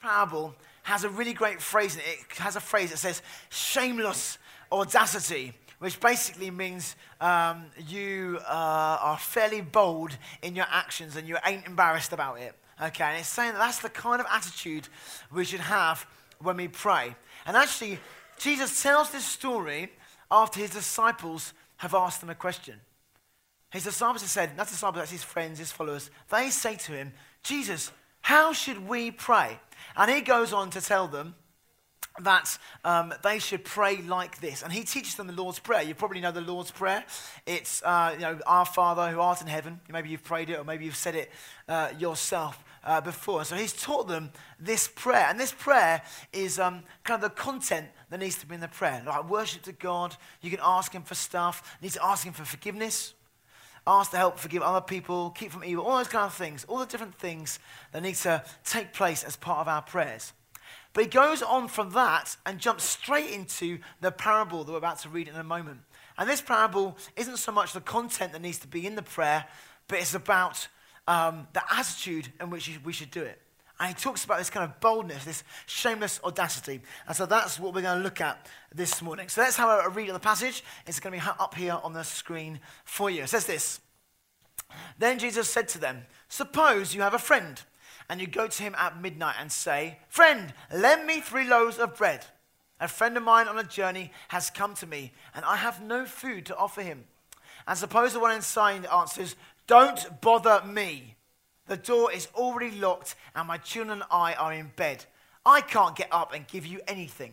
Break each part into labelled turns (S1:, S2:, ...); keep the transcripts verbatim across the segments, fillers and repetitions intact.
S1: parable has a really great phrase in it. It has a phrase that says shameless audacity, which basically means um, you uh, are fairly bold in your actions and you ain't embarrassed about it. Okay, and it's saying that that's the kind of attitude we should have when we pray. And actually, Jesus tells this story after his disciples have asked him a question. His disciples have said, not disciples, that's his friends, his followers, they say to him, Jesus, how should we pray? And he goes on to tell them that um, they should pray like this. And he teaches them the Lord's Prayer. You probably know the Lord's Prayer. It's, uh, you know, Our Father who art in heaven. Maybe you've prayed it or maybe you've said it uh, yourself uh, before. So he's taught them this prayer. And this prayer is um, kind of the content that needs to be in the prayer. Like worship to God. You can ask him for stuff. You need to ask him for forgiveness. Ask to help forgive other people. Keep from evil. All those kind of things. All the different things that need to take place as part of our prayers. But he goes on from that and jumps straight into the parable that we're about to read in a moment. And this parable isn't so much the content that needs to be in the prayer, but it's about um, the attitude in which we should do it. And he talks about this kind of boldness, this shameless audacity. And so that's what we're going to look at this morning. So let's have a read of the passage. It's going to be up here on the screen for you. It says this. Then Jesus said to them, suppose you have a friend, and you go to him at midnight and say, friend, lend me three loaves of bread. A friend of mine on a journey has come to me, and I have no food to offer him. And suppose the one inside answers, don't bother me. The door is already locked, and my children and I are in bed. I can't get up and give you anything.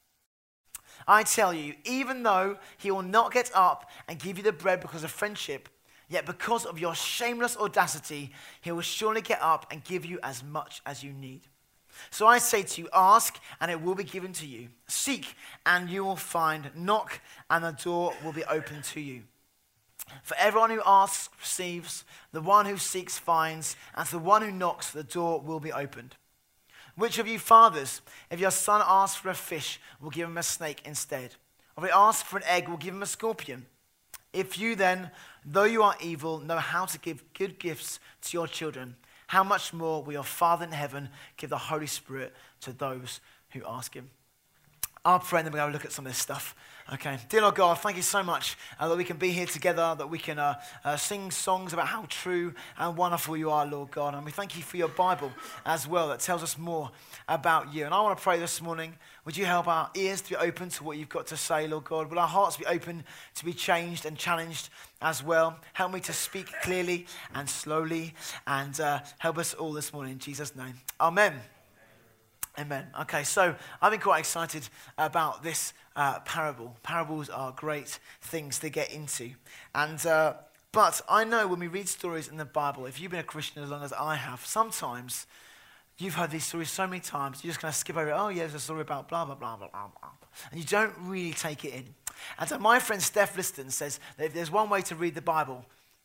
S1: I tell you, even though he will not get up and give you the bread because of friendship, yet because of your shameless audacity, he will surely get up and give you as much as you need. So I say to you, ask, and it will be given to you. Seek, and you will find. Knock, and the door will be opened to you. For everyone who asks receives, the one who seeks finds, and to the one who knocks, the door will be opened. Which of you fathers, if your son asks for a fish, will give him a snake instead? Or if he asks for an egg, will give him a scorpion? If you then, though you are evil, know how to give good gifts to your children, how much more will your Father in heaven give the Holy Spirit to those who ask him? I'll pray and then we're going to look at some of this stuff. Okay. Dear Lord God, thank you so much uh, that we can be here together, that we can uh, uh, sing songs about how true and wonderful you are, Lord God. And we thank you for your Bible as well that tells us more about you. And I want to pray this morning, would you help our ears to be open to what you've got to say, Lord God? Will our hearts be open to be changed and challenged as well? Help me to speak clearly and slowly, and uh, help us all this morning in Jesus' name. Amen. Amen. Okay, so I've been quite excited about this uh, parable. Parables are great things to get into. And uh, but I know when we read stories in the Bible, if you've been a Christian as long as I have, sometimes you've heard these stories so many times, you just kind of skip over it. Oh, yeah, there's a story about blah, blah, blah, blah, blah, blah. And you don't really take it in. And so my friend Steph Liston says that if there's one way to read the Bible,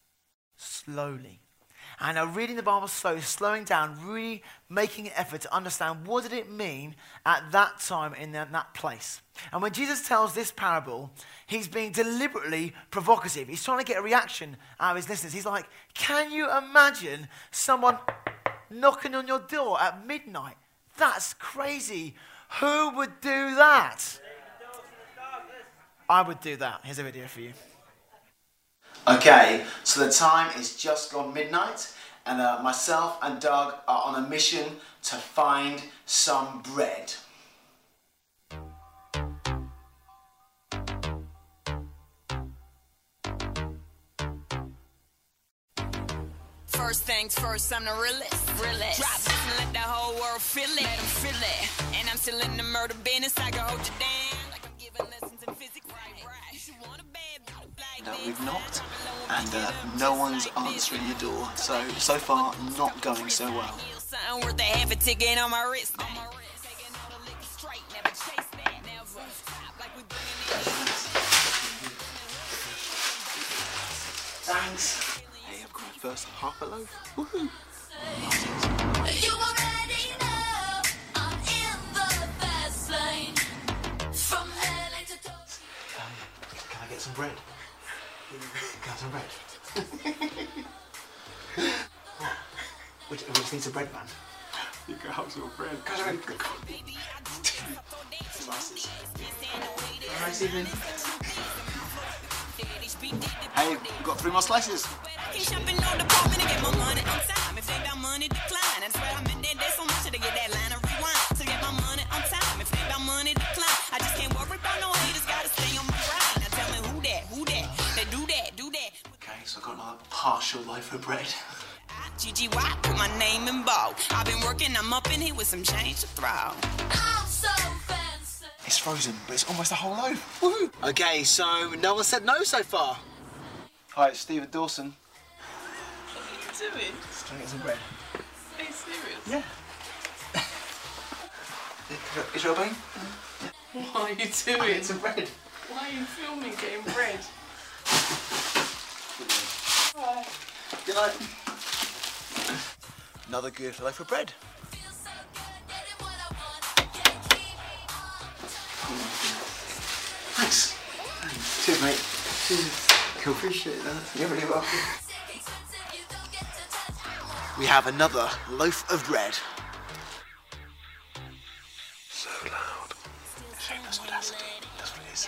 S1: slowly. And now reading the Bible slowly, slowing down, really making an effort to understand what did it mean at that time in that, that place. And when Jesus tells this parable, he's being deliberately provocative. He's trying to get a reaction out of his listeners. He's like, can you imagine someone knocking on your door at midnight? That's crazy. Who would do that? I would do that. Here's a video for you. Okay, so the time is just gone midnight, and uh, myself and Doug are on a mission to find some bread.
S2: First things first, I'm the realest. realest. Drop this and let the whole world feel it. Let them feel it. And I'm still in the murder business. I can hold you down like I'm giving lessons in physics. Right, right. You should want a bad like
S1: No, we've knocked, and uh, no one's answering the door. So, so far, not going so well.
S2: Something worth a half a ticket on my wrist.
S1: Thanks. Hey, I've got my first half a loaf. Woohoo!
S3: You already know I'm in the fast lane from L A to Tokyo.
S1: Um, can I get some bread? Can I have some bread? What? We, we just need some bread, man.
S4: You go out your friend.
S5: Nice evening. Hey, we've got three more slices. Okay, so I've got another partial loaf of bread.
S2: G G Y, put my name in bold. I've been working, I'm up in here with some change to throw.
S3: I'm so fancy.
S5: It's frozen, but it's almost a whole loaf. Woohoo! Okay, so no one said no so far. Hi, it's Stephen Dawson.
S6: What are you doing?
S5: Just trying to get some bread.
S6: Are you serious?
S5: Yeah. Is your bean?
S6: What are you doing?
S5: Get some bread.
S6: Why are you filming getting bread? Right.
S5: Good night. Another good loaf of bread.
S3: Feel so good, getting what I want. Can't keep me on.
S5: Thanks. Cheers, mate. Cheers. Cool. Appreciate that. You're really welcome.
S3: Expensive, you don't get to touch.
S5: We have another loaf of bread. So loud. Shameless audacity. That's what it is.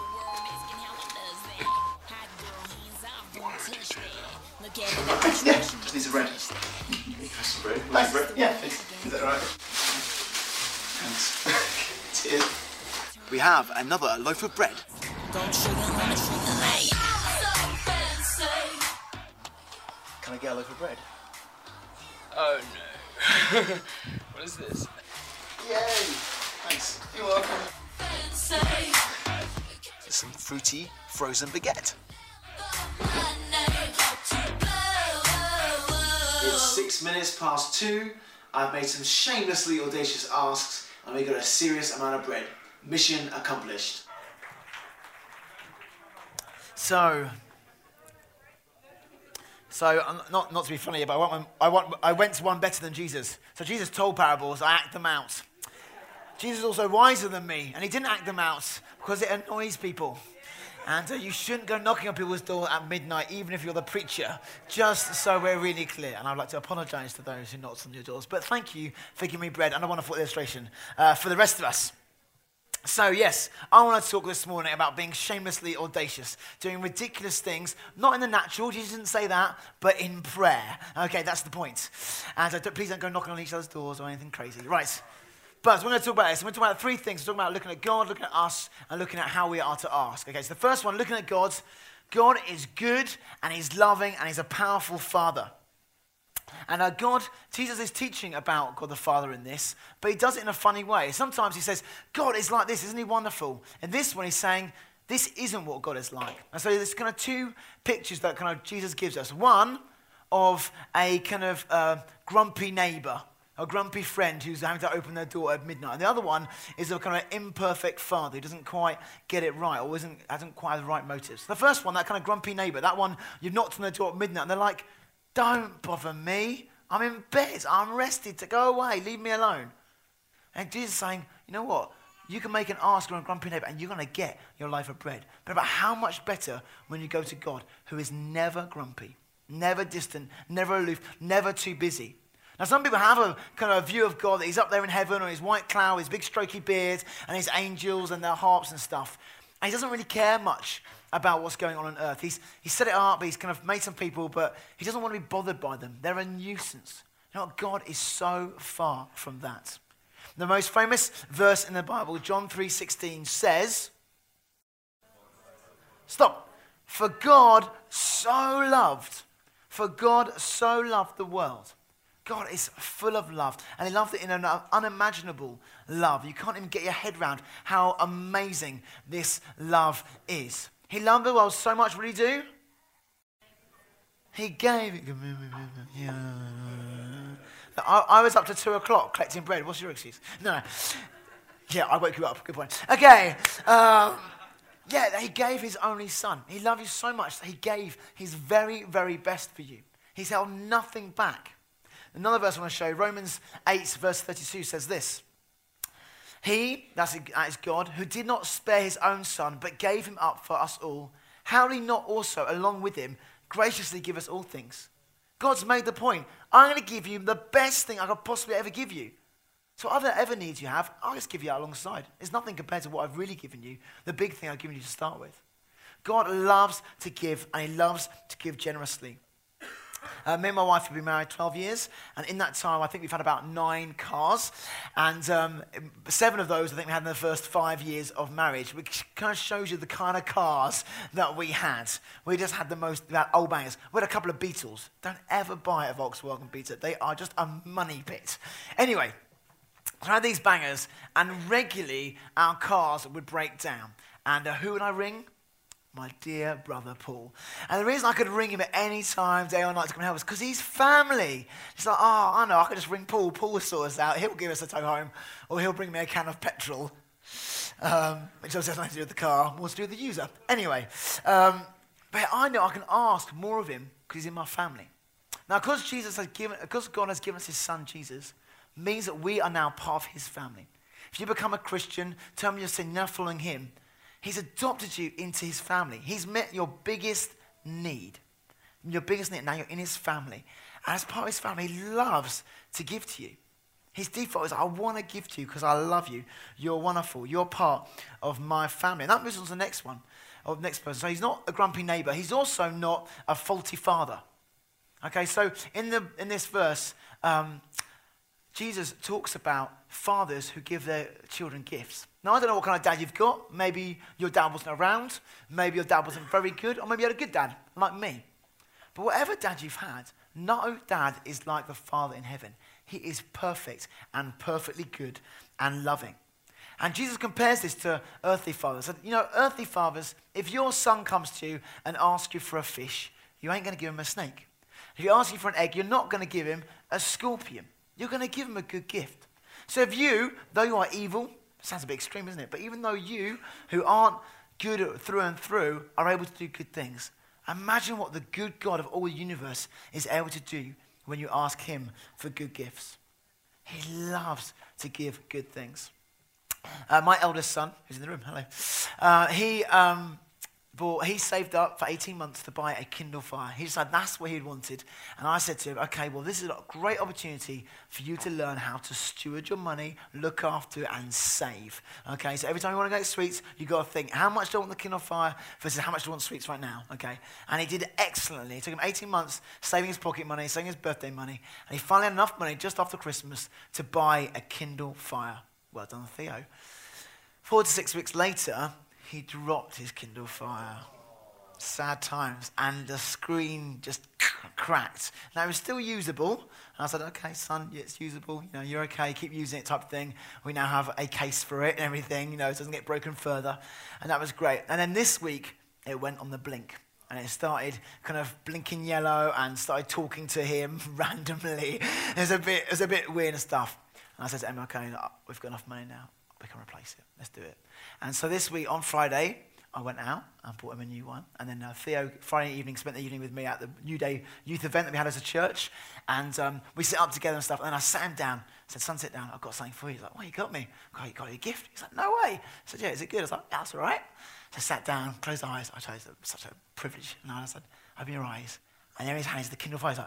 S5: Yeah, just needs a bread.
S4: Some bread.
S5: Thanks.
S4: bread.
S5: Yeah. Is that all right? Thanks. Cheers. We have another loaf of bread.
S3: I'm so fancy.
S5: Can I get a loaf of bread?
S6: Oh no. What is this?
S5: Yay! Thanks.
S6: You're welcome.
S3: Fancy.
S5: It's some fruity frozen baguette.
S3: My name to blow.
S5: It's six minutes past two. I've made some shamelessly audacious asks, and we got a serious amount of bread. Mission accomplished.
S1: So, so um, not not to be funny, but I want one, I want I went to one better than Jesus. So Jesus told parables, I act them out. Jesus is also wiser than me, and he didn't act them out because it annoys people. And uh, you shouldn't go knocking on people's door at midnight, even if you're the preacher, just so we're really clear. And I'd like to apologize to those who knocked on your doors. But thank you for giving me bread and a wonderful illustration uh, for the rest of us. So yes, I want to talk this morning about being shamelessly audacious, doing ridiculous things, not in the natural, Jesus didn't say that, but in prayer. Okay, that's the point. And uh, don't, please don't go knocking on each other's doors or anything crazy. Right. But we're going to talk about this. We're going to talk about three things. We're talking about looking at God, looking at us, and looking at how we are to ask. Okay, so the first one, looking at God. God is good, and he's loving, and he's a powerful Father. And uh, God, Jesus is teaching about God the Father in this, but he does it in a funny way. Sometimes he says, God is like this, isn't he wonderful? And this one he's saying, this isn't what God is like. And so there's kind of two pictures that kind of Jesus gives us. One of a kind of uh, grumpy neighbor, a grumpy friend who's having to open their door at midnight. And the other one is a kind of imperfect father who doesn't quite get it right or isn't, hasn't quite the right motives. The first one, that kind of grumpy neighbor, that one, you've knocked on their door at midnight and they're like, don't bother me. I'm in bed. I'm rested to go away. Leave me alone. And Jesus is saying, you know what? You can make an ask or a grumpy neighbor and you're going to get your life of bread. But about how much better when you go to God, who is never grumpy, never distant, never aloof, never too busy. Now, some people have a kind of view of God that he's up there in heaven on his white cloud, his big strokey beard, and his angels and their harps and stuff. And he doesn't really care much about what's going on on earth. He's, he's set it up, he's kind of made some people, but he doesn't want to be bothered by them. They're a nuisance. You know what? God is so far from that. The most famous verse in the Bible, John three sixteen, says, stop. For God so loved, for God so loved the world. God is full of love, and he loved it in an unimaginable love. You can't even get your head around how amazing this love is. He loved the world so much, what did he do? He gave it. I, I was up to two o'clock collecting bread. What's your excuse? No. Yeah, I woke you up. Good point. Okay. Um, yeah, he gave his only son. He loved you so much that he gave his very, very best for you. He's held nothing back. Another verse I want to show you, Romans eight, verse thirty-two says this. He, that is God, who did not spare his own son, but gave him up for us all, how will he not also, along with him, graciously give us all things? God's made the point. I'm going to give you the best thing I could possibly ever give you. So whatever ever needs you have, I'll just give you that alongside. It's nothing compared to what I've really given you, the big thing I've given you to start with. God loves to give, and he loves to give generously. Uh, me and my wife have been married twelve years, and in that time, I think we've had about nine cars, and um, seven of those I think we had in the first five years of marriage, which kind of shows you the kind of cars that we had. We just had the most, that old bangers. We had a couple of Beetles. Don't ever buy a Volkswagen Beetle. They are just a money pit. Anyway, I had these bangers, and regularly our cars would break down. And uh, who would I ring? My dear brother Paul. And the reason I could ring him at any time, day or night, to come and help us, because he's family. It's like, oh, I know, I could just ring Paul. Paul will sort us out. He'll give us a tow home, or he'll bring me a can of petrol, um, which has nothing to do with the car, more to do with the user. Anyway, um, but I know I can ask more of him because he's in my family. Now, because Jesus has given, because God has given us his son Jesus, means that we are now part of his family. If you become a Christian, tell me you're saying now following him, he's adopted you into his family. He's met your biggest need. Your biggest need. Now you're in his family. And as part of his family, he loves to give to you. His default is, I want to give to you because I love you. You're wonderful. You're part of my family. And that moves on to the next one, or the next person. So he's not a grumpy neighbor. He's also not a faulty father. Okay, so in the in this verse, um, Jesus talks about fathers who give their children gifts. Now, I don't know what kind of dad you've got. Maybe your dad wasn't around. Maybe your dad wasn't very good. Or maybe you had a good dad, like me. But whatever dad you've had, no dad is like the Father in heaven. He is perfect and perfectly good and loving. And Jesus compares this to earthly fathers. And, you know, earthly fathers, if your son comes to you and asks you for a fish, you ain't going to give him a snake. If he asks you for an egg, you're not going to give him a scorpion. You're going to give him a good gift. So if you, though you are evil, sounds a bit extreme, isn't it? But even though you, who aren't good through and through, are able to do good things, imagine what the good God of all the universe is able to do when you ask him for good gifts. He loves to give good things. Uh, my eldest son, who's in the room, hello, uh, he... Um, But he saved up for eighteen months to buy a Kindle Fire. He decided that's what he wanted. And I said to him, okay, well, this is a great opportunity for you to learn how to steward your money, look after it, and save. Okay, so every time you want to go to sweets, you've got to think, how much do I want the Kindle Fire versus how much do I want sweets right now? Okay, and he did it excellently. It took him eighteen months saving his pocket money, saving his birthday money, and he finally had enough money just after Christmas to buy a Kindle Fire. Well done, Theo. Four to six weeks later, he dropped his Kindle Fire. Sad times. And the screen just cracked. Now, it was still usable. And I said, okay, son, yeah, it's usable. You know, you're okay. Keep using it type of thing. We now have a case for it and everything. You know, it doesn't get broken further. And that was great. And then this week, it went on the blink. And it started kind of blinking yellow and started talking to him randomly. It was a bit, it was a bit weird and stuff. And I said to Emma, okay, we've got enough money now. We can replace it. Let's do it. And so this week, on Friday, I went out and bought him a new one. And then uh, Theo, Friday evening, spent the evening with me at the New Day youth event that we had as a church. And um, we set up together and stuff. And then I sat him down. I said, son, sit down. I've got something for you. He's like, what, you got me? I you got you a gift? He's like, no way. I said, yeah, is it good? I was like, that's all right. So I sat down, closed my eyes. I chose such a privilege. And I said, open your eyes. And there in his hand is the Kindle Fire. He's like,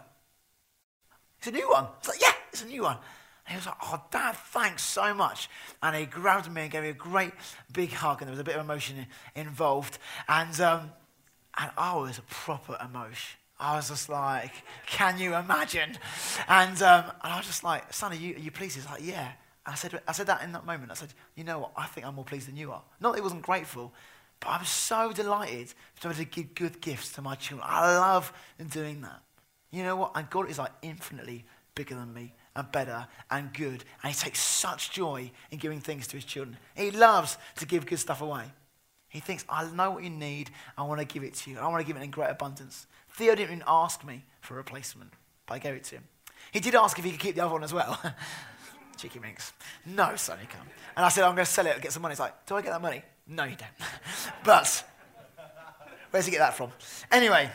S1: it's a new one. I was like, yeah, it's a new one. And he was like, oh, Dad, thanks so much. And he grabbed me and gave me a great big hug, and there was a bit of emotion involved. And and, um, and I was a proper emotion. I was just like, can you imagine? And um, and I was just like, son, are you, are you pleased? He's like, yeah. And I said, I said that in that moment. I said, you know what? I think I'm more pleased than you are. Not that he wasn't grateful, but I'm so delighted to be able to give good gifts to my children. I love doing that. You know what? And God is like infinitely bigger than me, and better and good. And he takes such joy in giving things to his children. He loves to give good stuff away. He thinks, I know what you need. I want to give it to you. I want to give it in great abundance. Theo didn't even ask me for a replacement, but I gave it to him. He did ask if he could keep the other one as well. Cheeky minx. No, son, you can't. And I said, I'm going to sell it and get some money. He's like, do I get that money? No, you don't. But where's he get that from? Anyway.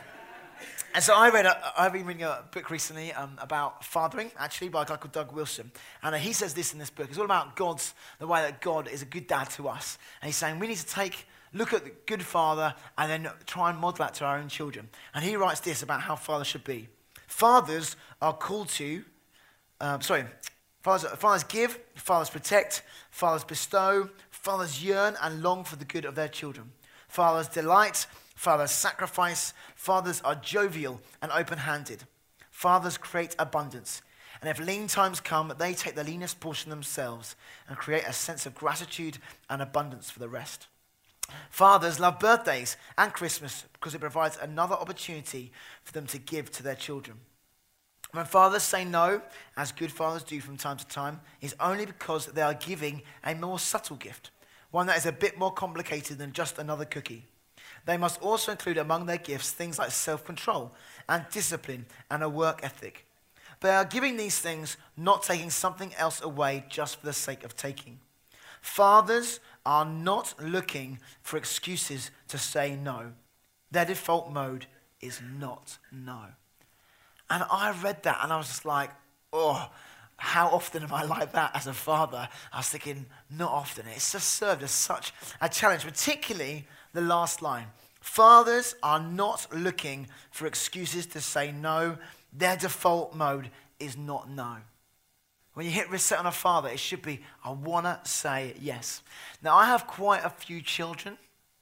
S1: And so I read, a, I've been reading a book recently um, about fathering, actually, by a guy called Doug Wilson. And uh, he says this in this book. It's all about God's, the way that God is a good dad to us. And he's saying we need to take, look at the good father and then try and model that to our own children. And he writes this about how fathers should be. Fathers are called to, um, sorry, fathers, fathers give, fathers protect, fathers bestow, fathers yearn and long for the good of their children. Fathers delight, fathers sacrifice, fathers are jovial and open-handed. Fathers create abundance. And if lean times come, they take the leanest portion themselves and create a sense of gratitude and abundance for the rest. Fathers love birthdays and Christmas because it provides another opportunity for them to give to their children. When fathers say no, as good fathers do from time to time, it's only because they are giving a more subtle gift, one that is a bit more complicated than just another cookie. They must also include among their gifts things like self-control and discipline and a work ethic. They are giving these things, not taking something else away just for the sake of taking. Fathers are not looking for excuses to say no. Their default mode is not no. And I read that and I was just like, oh, how often am I like that as a father? I was thinking, not often. It's just served as such a challenge, particularly the last line. Fathers are not looking for excuses to say no. Their default mode is not no. When you hit reset on a father, it should be, I want to say yes. Now, I have quite a few children,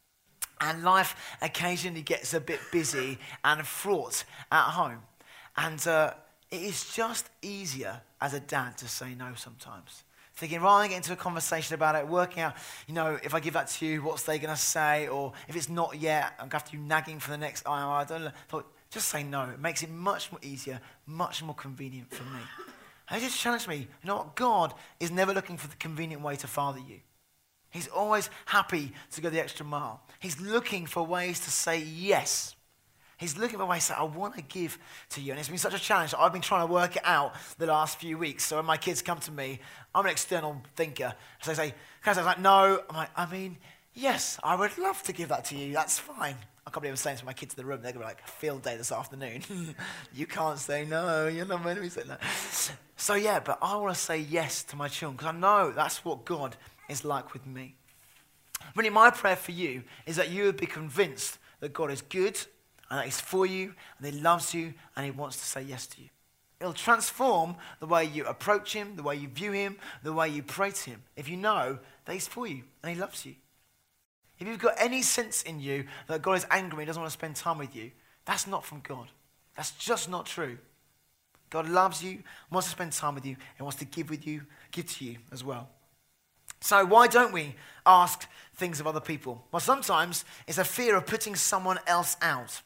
S1: and life occasionally gets a bit busy and fraught at home. And uh, it is just easier as a dad to say no sometimes. Thinking, rather than getting into a conversation about it, working out, you know, if I give that to you, what's they going to say? Or if it's not yet, I'm going to have to do nagging for the next hour. I don't know. Thought, just say no. It makes it much more easier, much more convenient for me. And it just challenged me. You know what? God is never looking for the convenient way to father you. He's always happy to go the extra mile. He's looking for ways to say yes. He's looking for ways to say, I want to give to you. And it's been such a challenge that I've been trying to work it out the last few weeks. So when my kids come to me, I'm an external thinker. So they say, can I say, I'm like, no. I'm like, I mean, yes, I would love to give that to you. That's fine. I can't believe I'm saying to my kids in the room, they're going to be like, field day this afternoon. You can't say no. You're not meant to be saying that. So yeah, but I want to say yes to my children because I know that's what God is like with me. Really, my prayer for you is that you would be convinced that God is good and that he's for you and he loves you and he wants to say yes to you. It'll transform the way you approach him, the way you view him, the way you pray to him. If you know that he's for you and he loves you. If you've got any sense in you that God is angry and doesn't want to spend time with you, that's not from God. That's just not true. God loves you, wants to spend time with you, and wants to give with you, give to you as well. So why don't we ask things of other people? Well, sometimes it's a fear of putting someone else out.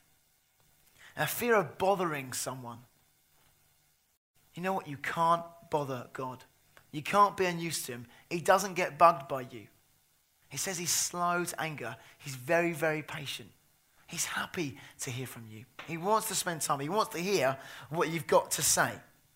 S1: A fear of bothering someone. You know what? You can't bother God. You can't be unused to him. He doesn't get bugged by you. He says he's slow to anger. He's very, very patient. He's happy to hear from you. He wants to spend time. He wants to hear what you've got to say.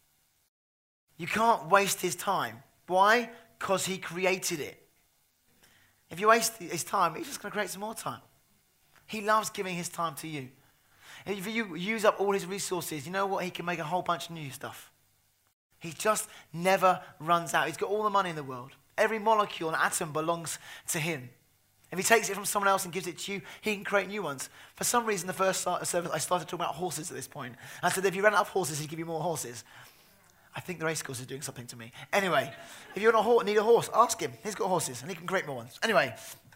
S1: You can't waste his time. Why? Because he created it. If you waste his time, he's just going to create some more time. He loves giving his time to you. If you use up all his resources, you know what? He can make a whole bunch of new stuff. He just never runs out. He's got all the money in the world. Every molecule and atom belongs to him. If he takes it from someone else and gives it to you, he can create new ones. For some reason, the first service, I started talking about horses at this point. I said, if you ran out of horses, he'd give you more horses. I think the race course is doing something to me. Anyway, if you want a ho- need a horse, ask him. He's got horses, and he can create more ones. Anyway,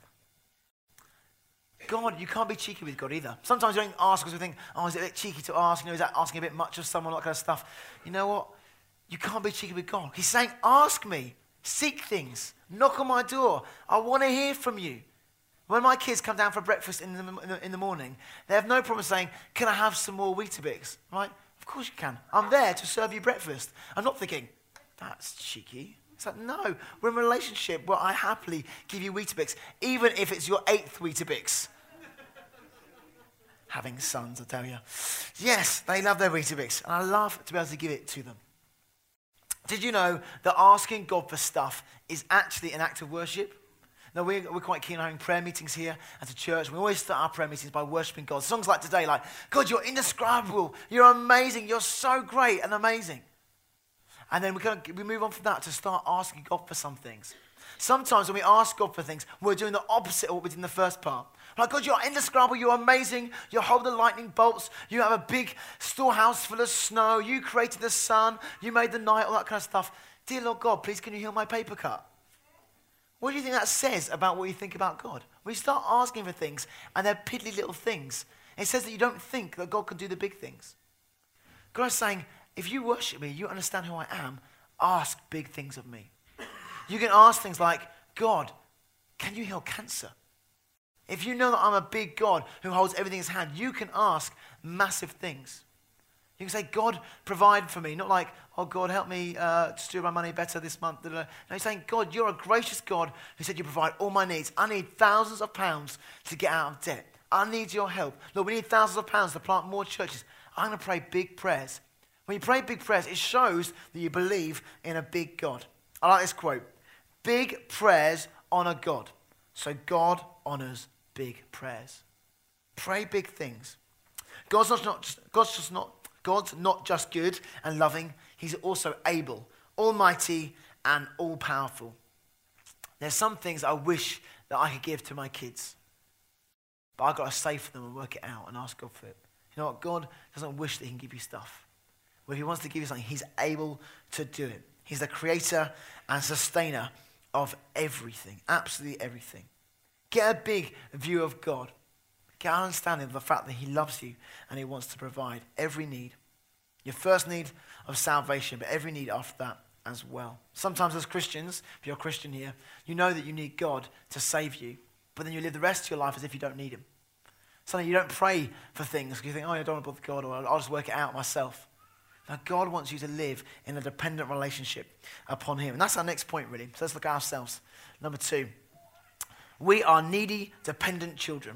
S1: God, you can't be cheeky with God either. Sometimes you don't ask because we think, oh, is it a bit cheeky to ask? You know, is that asking a bit much of someone, all that kind of stuff? You know what? You can't be cheeky with God. He's saying, ask me. Seek things. Knock on my door. I want to hear from you. When my kids come down for breakfast in the, in the morning, they have no problem saying, can I have some more Weetabix? Right? Of course you can. I'm there to serve you breakfast. I'm not thinking, that's cheeky. It's like, no, we're in a relationship where I happily give you Weetabix, even if it's your eighth Weetabix. Having sons, I tell you. Yes, they love their Weetabix, and I love to be able to give it to them. Did you know that asking God for stuff is actually an act of worship? Now, we're, we're quite keen on having prayer meetings here as a church. We always start our prayer meetings by worshiping God. Songs like today, like, God, you're indescribable. You're amazing. You're so great and amazing. And then we, kind of, we move on from that to start asking God for some things. Sometimes when we ask God for things, we're doing the opposite of what we did in the first part. Like, God, you're indescribable, you're amazing, you hold the lightning bolts, you have a big storehouse full of snow, you created the sun, you made the night, all that kind of stuff. Dear Lord God, please can you heal my paper cut? What do you think that says about what you think about God? We start asking for things, and they're piddly little things. It says that you don't think that God can do the big things. God is saying, if you worship me, you understand who I am, ask big things of me. You can ask things like, God, can you heal cancer? If you know that I'm a big God who holds everything in his hand, you can ask massive things. You can say, God, provide for me. Not like, oh, God, help me uh, steward my money better this month. No, you're saying, God, you're a gracious God who said you provide all my needs. I need thousands of pounds to get out of debt. I need your help. Lord, we need thousands of pounds to plant more churches. I'm going to pray big prayers. When you pray big prayers, it shows that you believe in a big God. I like this quote. Big prayers honor God. So God honors big prayers. Pray big things. God's not, not just, God's just not God's not just good and loving, he's also able, almighty and all-powerful. There's some things I wish that I could give to my kids, but I've got to save for them and work it out and ask God for it. You know what? God doesn't wish that he can give you stuff. Well, if he wants to give you something, he's able to do it. He's the creator and sustainer of everything, absolutely everything. Get a big view of God. Get an understanding of the fact that he loves you and he wants to provide every need. Your first need of salvation, but every need after that as well. Sometimes as Christians, if you're a Christian here, you know that you need God to save you, but then you live the rest of your life as if you don't need him. Suddenly you don't pray for things because you think, oh, I don't want to bother God, or I'll just work it out myself. Now, God wants you to live in a dependent relationship upon him. And that's our next point, really. So let's look at ourselves. Number two, we are needy, dependent children.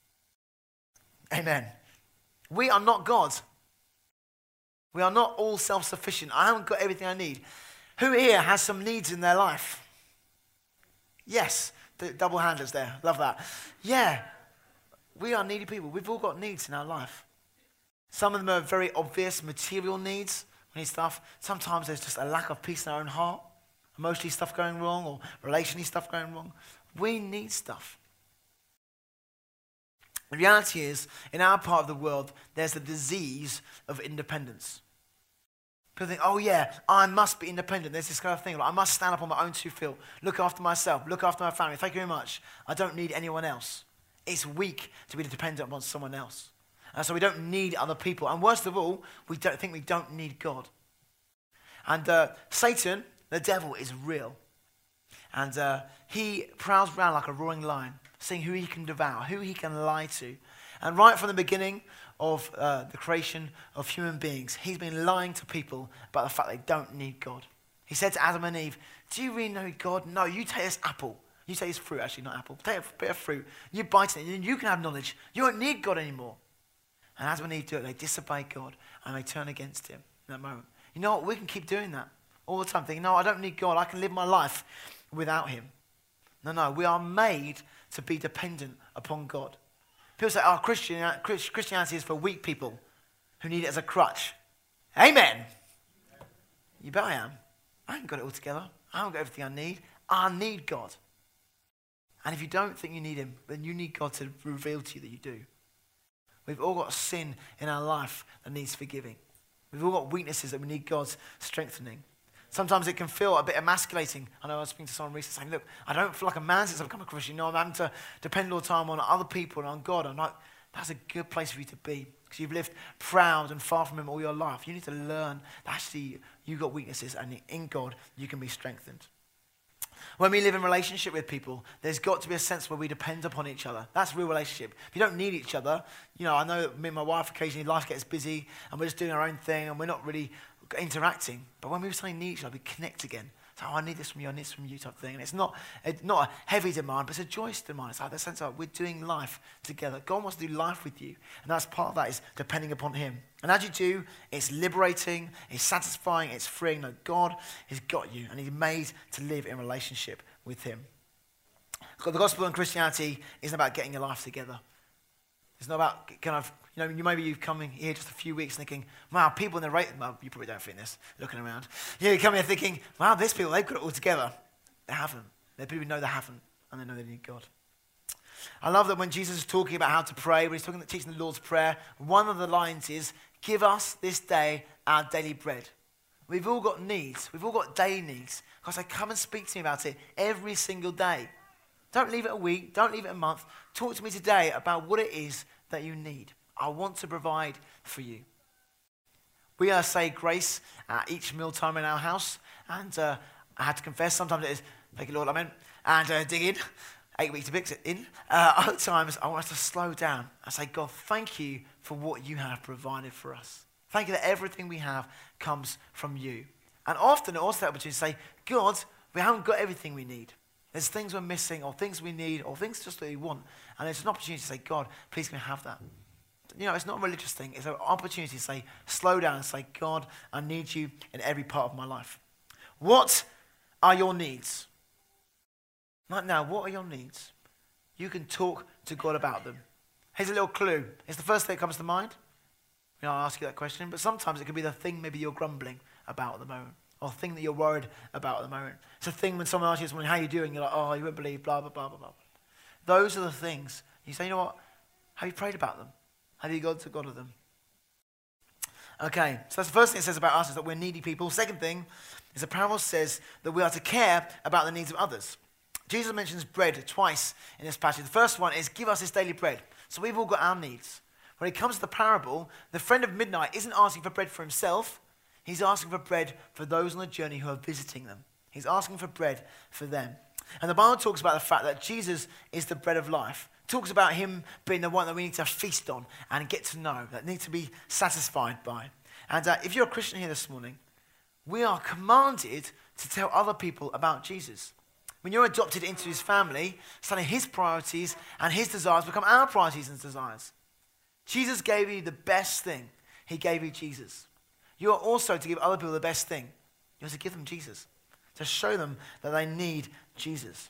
S1: Amen. We are not God. We are not all self-sufficient. I haven't got everything I need. Who here has some needs in their life? Yes. The double handers there. Love that. Yeah. We are needy people. We've all got needs in our life. Some of them are very obvious material needs. We need stuff. Sometimes there's just a lack of peace in our own heart. Emotionally stuff going wrong or relationally stuff going wrong. We need stuff. The reality is, in our part of the world, there's a disease of independence. People think, oh yeah, I must be independent. There's this kind of thing. Like, I must stand up on my own two feet, look after myself, look after my family. Thank you very much. I don't need anyone else. It's weak to be dependent upon someone else. And so we don't need other people. And worst of all, we don't think we don't need God. And uh, Satan, the devil, is real. And uh, he prowls around like a roaring lion, seeing who he can devour, who he can lie to. And right from the beginning of uh, the creation of human beings, he's been lying to people about the fact they don't need God. He said to Adam and Eve, do you really know God? No, you take this apple. You take this fruit, actually, not apple. Take a bit of fruit. You bite it, and you can have knowledge. You don't need God anymore. And Adam and Eve do it. They disobey God, and they turn against him in that moment. You know what? We can keep doing that all the time, thinking, no, I don't need God. I can live my life without him. No, no. We are made to be dependent upon God. People say, oh, Christian, Christianity is for weak people who need it as a crutch. Amen. You bet I am. I haven't got it all together. I haven't got everything I need. I need God. And if you don't think you need him, then you need God to reveal to you that you do. We've all got sin in our life that needs forgiving. We've all got weaknesses that we need God's strengthening. Sometimes it can feel a bit emasculating. I know I was speaking to someone recently saying, look, I don't feel like a man since I've become a Christian. You know, I'm having to depend all the time on other people and on God. I'm like, that's a good place for you to be because you've lived proud and far from him all your life. You need to learn that actually you've got weaknesses and in God you can be strengthened. When we live in relationship with people, there's got to be a sense where we depend upon each other. That's real relationship. If you don't need each other, you know, I know that me and my wife occasionally life gets busy and we're just doing our own thing and we're not really interacting. But when we suddenly need each other, we connect again. So, oh, I need this from you, I need this from you type of thing. And it's not a, not a heavy demand, but it's a joyous demand. It's like the sense of we're doing life together. God wants to do life with you. And that's part of that is depending upon him. And as you do, it's liberating, it's satisfying, it's freeing. No, God has got you and he's made to live in relationship with him. The gospel and Christianity isn't about getting your life together. It's not about kind of, you know, you maybe you've come in here just a few weeks thinking, wow, people in the rate, well, you probably don't think this, looking around. Yeah, you come here thinking, wow, these people, they've got it all together. They haven't. They people know they haven't, and they know they need God. I love that when Jesus is talking about how to pray, when he's talking, teaching the Lord's Prayer, one of the lines is, give us this day our daily bread. We've all got needs. We've all got daily needs. God said, come and speak to me about it every single day. Don't leave it a week. Don't leave it a month. Talk to me today about what it is that you need. I want to provide for you. We uh, say grace at each mealtime in our house. And uh, I had to confess, sometimes it is, thank you, Lord, amen, and uh, dig in. Eight weeks to fix it in. Uh, other times, I want us to slow down and say, God, thank you for what you have provided for us. Thank you that everything we have comes from you. And often it also helps you to say, God, we haven't got everything we need. There's things we're missing, or things we need, or things just that we want. And it's an opportunity to say, God, please can we have that? You know, it's not a religious thing. It's an opportunity to say, slow down and say, God, I need you in every part of my life. What are your needs? Right now, what are your needs? You can talk to God about them. Here's a little clue. It's the first thing that comes to mind. You know, I'll ask you that question. But sometimes it could be the thing maybe you're grumbling about at the moment, or the thing that you're worried about at the moment. It's a thing when someone asks you this morning, how are you doing? You're like, oh, you won't believe, blah, blah, blah, blah, blah. Those are the things. You say, you know what? Have you prayed about them? Have you gone to God with them? Okay, so that's the first thing it says about us, is that we're needy people. Second thing is the parable says that we are to care about the needs of others. Jesus mentions bread twice in this passage. The first one is, give us this daily bread. So we've all got our needs. When it comes to the parable, the friend of midnight isn't asking for bread for himself. He's asking for bread for those on the journey who are visiting them. He's asking for bread for them. And the Bible talks about the fact that Jesus is the bread of life. It talks about him being the one that we need to feast on and get to know, that need to be satisfied by. And uh, if you're a Christian here this morning, we are commanded to tell other people about Jesus. When you're adopted into his family, suddenly his priorities and his desires become our priorities and desires. Jesus gave you the best thing. He gave you Jesus. You are also to give other people the best thing. You're to give them Jesus, to show them that they need Jesus.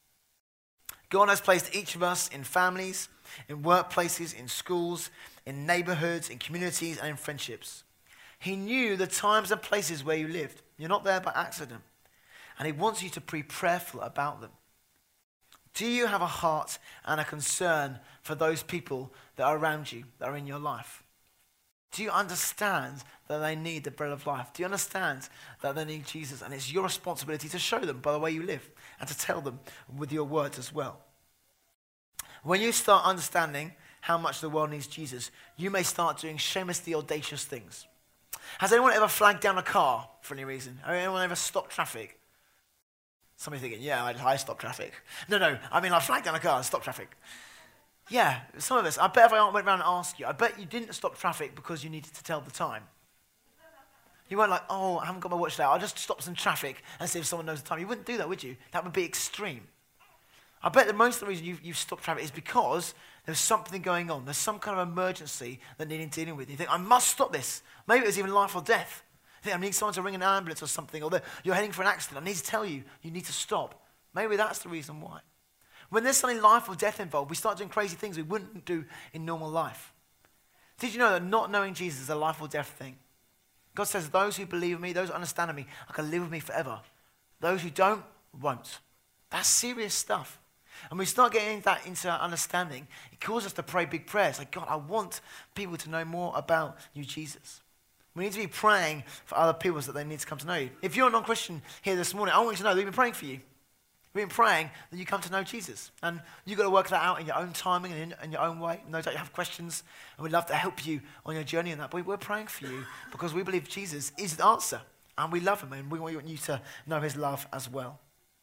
S1: God has placed each of us in families, in workplaces, in schools, in neighborhoods, in communities, and in friendships. He knew the times and places where you lived. You're not there by accident. And he wants you to be prayerful about them. Do you have a heart and a concern for those people that are around you, that are in your life? Do you understand that they need the bread of life? Do you understand that they need Jesus? And it's your responsibility to show them by the way you live and to tell them with your words as well. When you start understanding how much the world needs Jesus, you may start doing shamelessly audacious things. Has anyone ever flagged down a car for any reason? Has anyone ever stopped traffic? Somebody thinking, yeah, I, I stop traffic. No, no, I mean I flagged down a car and stopped traffic. Yeah, some of us, I bet if I went around and asked you, I bet you didn't stop traffic because you needed to tell the time. You weren't like, oh, I haven't got my watch out, I'll just stop some traffic and see if someone knows the time. You wouldn't do that, would you? That would be extreme. I bet that most of the reason you've, you've stopped traffic is because there's something going on. There's some kind of emergency that needing dealing with. You think, I must stop this. Maybe it was even life or death. You think, I need someone to ring an ambulance or something, or you're heading for an accident. I need to tell you, you need to stop. Maybe that's the reason why. When there's something life or death involved, we start doing crazy things we wouldn't do in normal life. Did you know that not knowing Jesus is a life or death thing? God says, those who believe in me, those who understand me, are going to live with me forever. Those who don't, won't. That's serious stuff. And we start getting that into our understanding. It causes us to pray big prayers. Like, God, I want people to know more about you, Jesus. We need to be praying for other people so that they need to come to know you. If you're a non-Christian here this morning, I want you to know that we've been praying for you. We've been praying that you come to know Jesus. And you've got to work that out in your own timing and in, in your own way. No doubt you have questions, and we'd love to help you on your journey in that. But we're praying for you because we believe Jesus is the answer. And we love him, and we want you to know his love as well.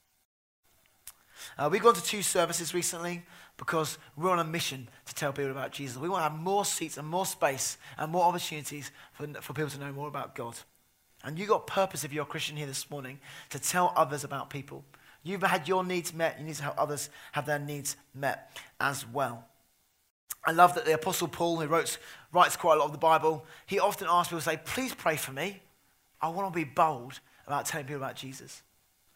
S1: Uh, we've gone to two services recently because we're on a mission to tell people about Jesus. We want to have more seats and more space and more opportunities for, for people to know more about God. And you've got purpose if you're a Christian here this morning to tell others about people. You've had your needs met. You need to help others have their needs met as well. I love that the Apostle Paul, who wrote, writes quite a lot of the Bible, he often asks people to say, please pray for me. I want to be bold about telling people about Jesus.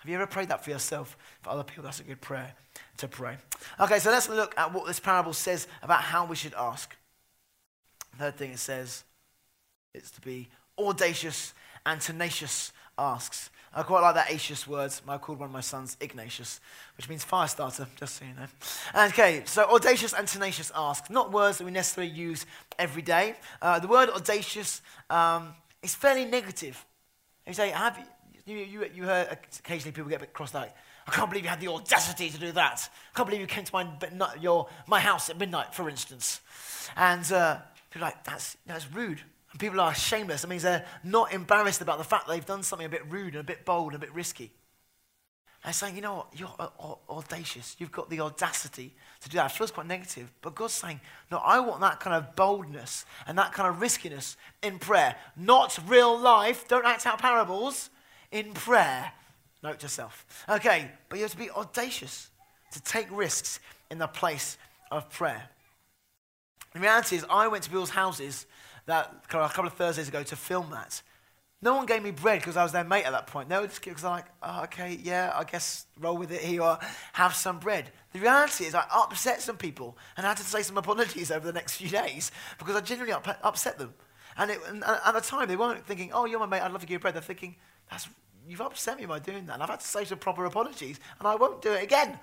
S1: Have you ever prayed that for yourself, for other people? That's a good prayer to pray. Okay, so let's look at what this parable says about how we should ask. Third thing it says, it's to be audacious and tenacious asks. I quite like that Acious words. I called one of my sons Ignatius, which means fire starter, just so you know. Okay, so audacious and tenacious asks. Not words that we necessarily use every day. Uh, the word audacious um, is fairly negative. You say, have you, you, you, you heard occasionally people get a bit crossed out. I can't believe you had the audacity to do that. I can't believe you came to my, your, my house at midnight, for instance. And uh, people are like, that's, that's rude. And people are shameless. It means they're not embarrassed about the fact that they've done something a bit rude and a bit bold and a bit risky. And saying, you know what, you're uh, audacious. You've got the audacity to do that. It feels quite negative. But God's saying, no, I want that kind of boldness and that kind of riskiness in prayer. Not real life. Don't act out parables. In prayer. Note to self. Okay, but you have to be audacious to take risks in the place of prayer. The reality is, I went to people's houses that a couple of Thursdays ago to film that. No one gave me bread because I was their mate at that point. They were just because I'm like, oh, okay, yeah, I guess roll with it here or have some bread. The reality is I upset some people and I had to say some apologies over the next few days because I genuinely up- upset them. And, it, and at the time, they weren't thinking, oh, you're my mate, I'd love to give you bread. They're thinking, that's, you've upset me by doing that. And I've had to say some proper apologies and I won't do it again.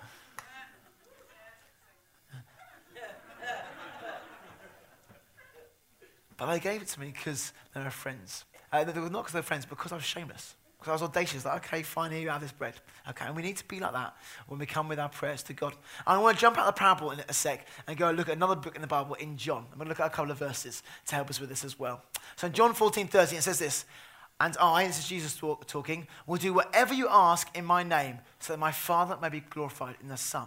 S1: But they gave it to me because they were friends. Uh, they were not because they were friends, because I was shameless. Because I was audacious. Like, okay, fine, here you have this bread. Okay, and we need to be like that when we come with our prayers to God. And I want to jump out of the parable in a sec and go and look at another book in the Bible, in John. I'm going to look at a couple of verses to help us with this as well. So in John fourteen thirteen, it says this, and I, this is Jesus talk, talking, will do whatever you ask in my name so that my Father may be glorified in the Son.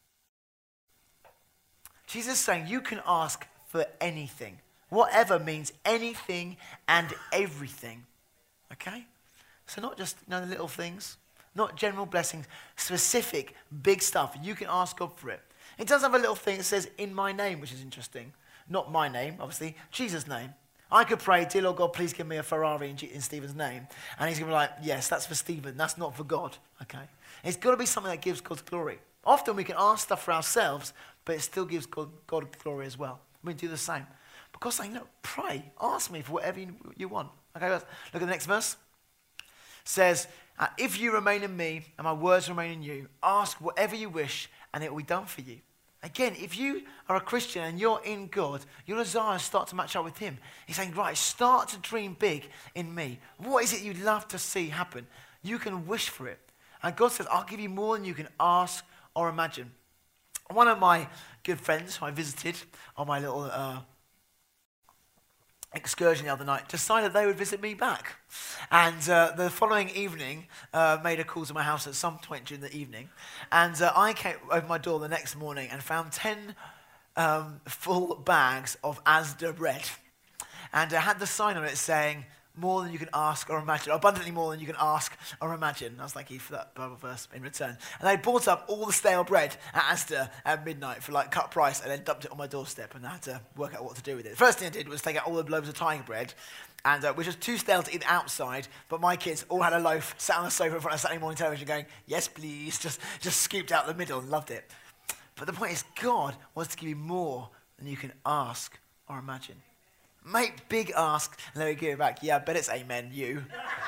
S1: Jesus is saying you can ask for anything. Whatever means anything and everything. Okay? So not just, you know, the little things, not general blessings, specific, big stuff. You can ask God for it. It does have a little thing that says, in my name, which is interesting. Not my name, obviously, Jesus' name. I could pray, dear Lord God, please give me a Ferrari in, G- in Stephen's name. And he's going to be like, yes, that's for Stephen. That's not for God. Okay? It's got to be something that gives God glory. Often we can ask stuff for ourselves, but it still gives God, God glory as well. We do the same. Because saying, no, pray, ask me for whatever you, you want. Okay, look at the next verse. It says, uh, if you remain in me and my words remain in you, ask whatever you wish and it will be done for you. Again, if you are a Christian and you're in God, your desires start to match up with him. He's saying, right, start to dream big in me. What is it you'd love to see happen? You can wish for it. And God says, I'll give you more than you can ask or imagine. One of my good friends who I visited on my little uh, excursion the other night decided they would visit me back. And uh, the following evening, uh, made a call to my house at some point during the evening. And uh, I came over my door the next morning and found ten um, full bags of Asda bread. And it had the sign on it saying, more than you can ask or imagine, abundantly more than you can ask or imagine. I was thank you for that Bible verse in return. And they bought up all the stale bread at Asda at midnight for like cut price and then dumped it on my doorstep and I had to work out what to do with it. The first thing I did was take out all the loaves of tiger bread, and uh, which was too stale to eat outside, but my kids all had a loaf, sat on the sofa in front of Saturday morning television going, yes please, just, just scooped out the middle and loved it. But the point is, God wants to give you more than you can ask or imagine. Make big ask, and then we give it back. Yeah, I bet it's amen, you.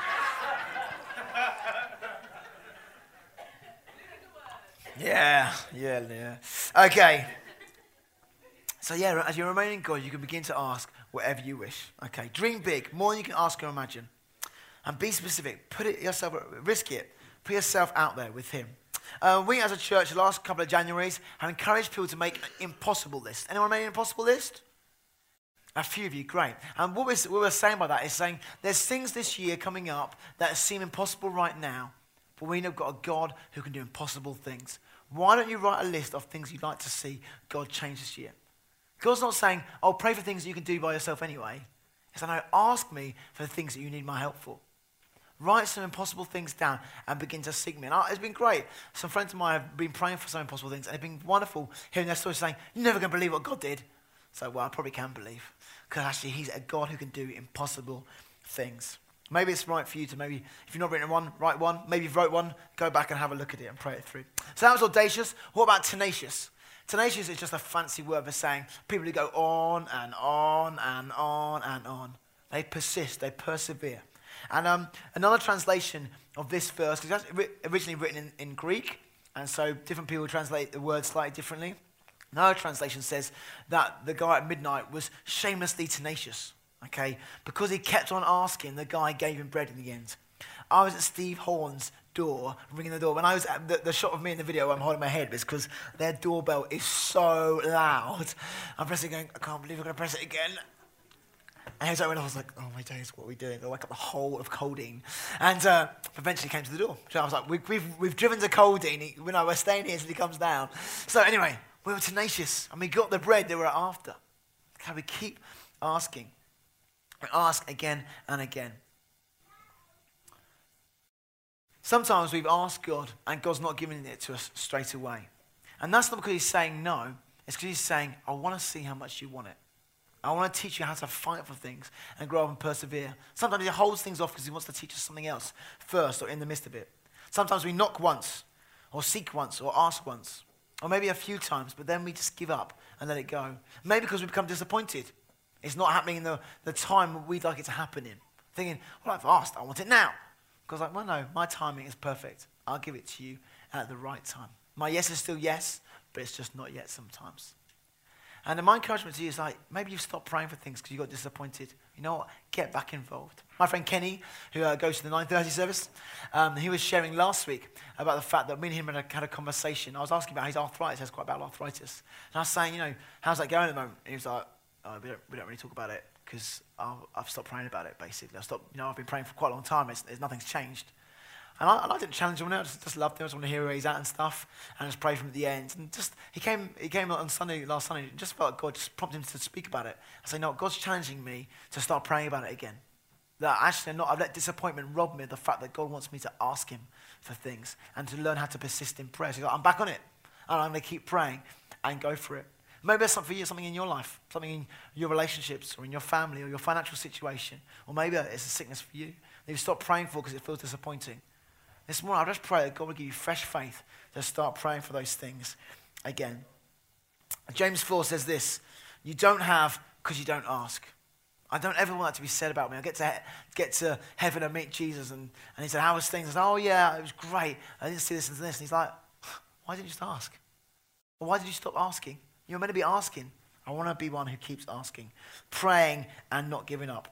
S1: yeah, yeah, yeah. Okay. So yeah, as you remain in God, you can begin to ask whatever you wish. Okay, dream big, more than you can ask or imagine. And be specific. Put it yourself, risk it. Put yourself out there with him. Uh, we as a church, the last couple of Januaries, have encouraged people to make an impossible list. Anyone made an impossible list? A few of you, great. And what we're, what we're saying by that is saying there's things this year coming up that seem impossible right now, but we know we've got a God who can do impossible things. Why don't you write a list of things you'd like to see God change this year? God's not saying, oh, pray for things that you can do by yourself anyway. He's saying, no, ask me for the things that you need my help for. Write some impossible things down and begin to seek me. And it's been great. Some friends of mine have been praying for some impossible things, and it's been wonderful hearing their stories saying, you're never going to believe what God did. So, well, I probably can believe. Because actually, he's a God who can do impossible things. Maybe it's right for you to maybe, if you've not written one, write one. Maybe you've wrote one, go back and have a look at it and pray it through. So that was audacious. What about tenacious? Tenacious is just a fancy word for saying people who go on and on and on and on. They persist, they persevere. And um, another translation of this verse, because it's originally written in, in Greek, and so different people translate the word slightly differently. Another translation says that the guy at midnight was shamelessly tenacious. Okay, because he kept on asking, the guy gave him bread in the end. I was at Steve Horn's door, ringing the door. When I was at the, the shot of me in the video, I'm holding my head because their doorbell is so loud. I'm pressing, going, I can't believe we're going to press it again. And he was like, when I was like, oh my days, what are we doing? I wake up the whole of Coldine. And uh, eventually came to the door. So I was like, we, we've, we've driven to Coldine. He, you know, we're staying here until he comes down. So anyway, we were tenacious and we got the bread they were after. Okay, we keep asking. We ask again and again. Sometimes we've asked God and God's not giving it to us straight away. And that's not because he's saying no. It's because he's saying, I want to see how much you want it. I want to teach you how to fight for things and grow up and persevere. Sometimes he holds things off because he wants to teach us something else first or in the midst of it. Sometimes we knock once or seek once or ask once or maybe a few times, but then we just give up and let it go. Maybe because we become disappointed. It's not happening in the, the time we'd like it to happen in. Thinking, well, I've asked, I want it now. God's like, well, no, my timing is perfect. I'll give it to you at the right time. My yes is still yes, but it's just not yet sometimes. And my encouragement to you is like, maybe you've stopped praying for things because you got disappointed. You know what? Get back involved. My friend Kenny, who uh, goes to the nine thirty service, um, he was sharing last week about the fact that me and him had a, had a conversation. I was asking about his arthritis. He has quite bad arthritis. And I was saying, you know, how's that going at the moment? And he was like, oh, we, don't, we don't really talk about it because I've stopped praying about it, basically. I've stopped, you know, I've been praying for quite a long time. It's, it's, nothing's changed. And I, and I didn't challenge him. I just, just loved him. I just want to hear where he's at and stuff. And just pray for him at the end. And just, he came he came on Sunday, last Sunday, and just felt like God just prompted him to speak about it. I say, no, God's challenging me to start praying about it again. That actually, not, I've let disappointment rob me of the fact that God wants me to ask him for things and to learn how to persist in prayer. So he's like, I'm back on it. And I'm going to keep praying and go for it. Maybe there's something for you, something in your life, something in your relationships or in your family or your financial situation. Or maybe it's a sickness for you that you've stopped praying for because it feels disappointing. This morning, I just pray that God will give you fresh faith to start praying for those things again. James four says this, you don't have because you don't ask. I don't ever want that to be said about me. I get to he- get to heaven and meet Jesus, and, and he said, how was things? I said, oh yeah, it was great. I didn't see this and this. And he's like, why didn't you just ask? Or why did you stop asking? You're meant to be asking. I want to be one who keeps asking, praying and not giving up.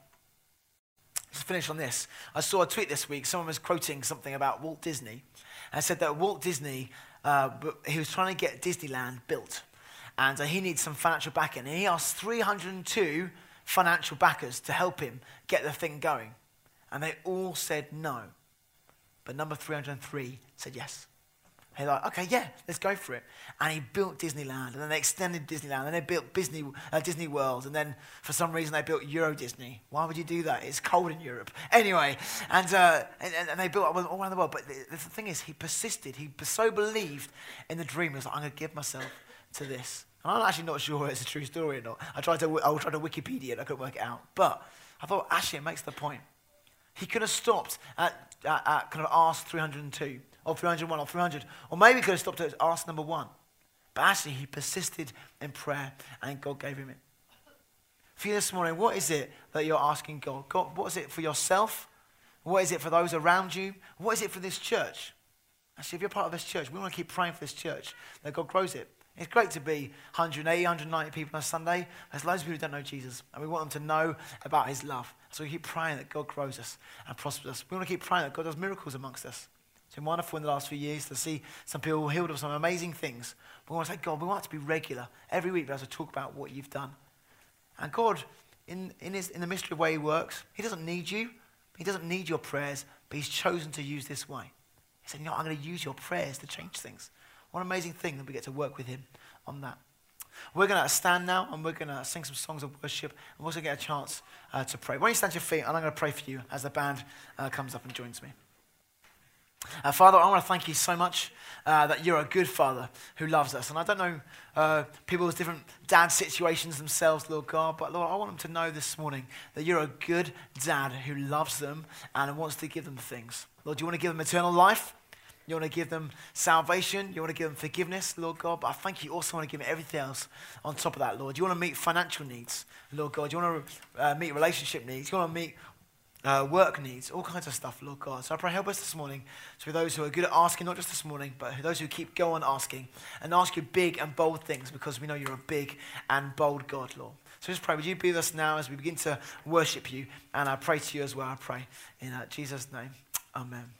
S1: Just finish on this. I saw a tweet this week. Someone was quoting something about Walt Disney and said that Walt Disney, uh, he was trying to get Disneyland built. And uh, he needs some financial backing. And he asked three hundred two financial backers to help him get the thing going. And they all said no. But number three hundred three said yes. He's like, okay, yeah, let's go for it. And he built Disneyland, and then they extended Disneyland, and they built Disney, uh, Disney World, and then for some reason they built Euro Disney. Why would you do that? It's cold in Europe. Anyway, and uh, and, and they built all around the world. But the, the thing is, he persisted. He so believed in the dream. He was like, I'm going to give myself to this. And I'm actually not sure it's a true story or not. I tried to, I tried to Wikipedia it, I couldn't work it out. But I thought, actually, it makes the point. He could have stopped at, at, at kind of ask three hundred two. Or three hundred one or three hundred. Or maybe he could have stopped at ask number one. But actually, he persisted in prayer and God gave him it. For you this morning, what is it that you're asking God? God, what is it for yourself? What is it for those around you? What is it for this church? Actually, if you're part of this church, we want to keep praying for this church, that God grows it. It's great to be one hundred eighty, one hundred ninety people on a Sunday. There's loads of people who don't know Jesus, and we want them to know about his love. So we keep praying that God grows us and prospers us. We want to keep praying that God does miracles amongst us. It's been wonderful in the last few years to see some people healed of some amazing things. But we want to say, God, we want it to be regular. Every week we have to talk about what you've done. And God, in, in, his, in the mystery of the way he works, he doesn't need you. He doesn't need your prayers, but he's chosen to use this way. He said, you know, I'm going to use your prayers to change things. What an amazing thing that we get to work with him on that. We're going to stand now, and we're going to sing some songs of worship, and we're also get a chance uh, to pray. Why don't you stand to your feet, and I'm going to pray for you as the band uh, comes up and joins me. Uh, Father, I want to thank you so much uh, that you're a good Father who loves us. And I don't know uh, people's different dad situations themselves, Lord God, but Lord, I want them to know this morning that you're a good dad who loves them and wants to give them things. Lord, you want to give them eternal life. You want to give them salvation. You want to give them forgiveness, Lord God. But I thank you also want to give them everything else on top of that, Lord. You want to meet financial needs, Lord God. You want to uh, meet relationship needs. You want to meet uh, work needs, all kinds of stuff, Lord God. So I pray help us this morning to be those who are good at asking, not just this morning, but those who keep going asking and ask you big and bold things because we know you're a big and bold God, Lord. So just pray, would you be with us now as we begin to worship you? And I pray to you as well, I pray in uh, Jesus' name. Amen.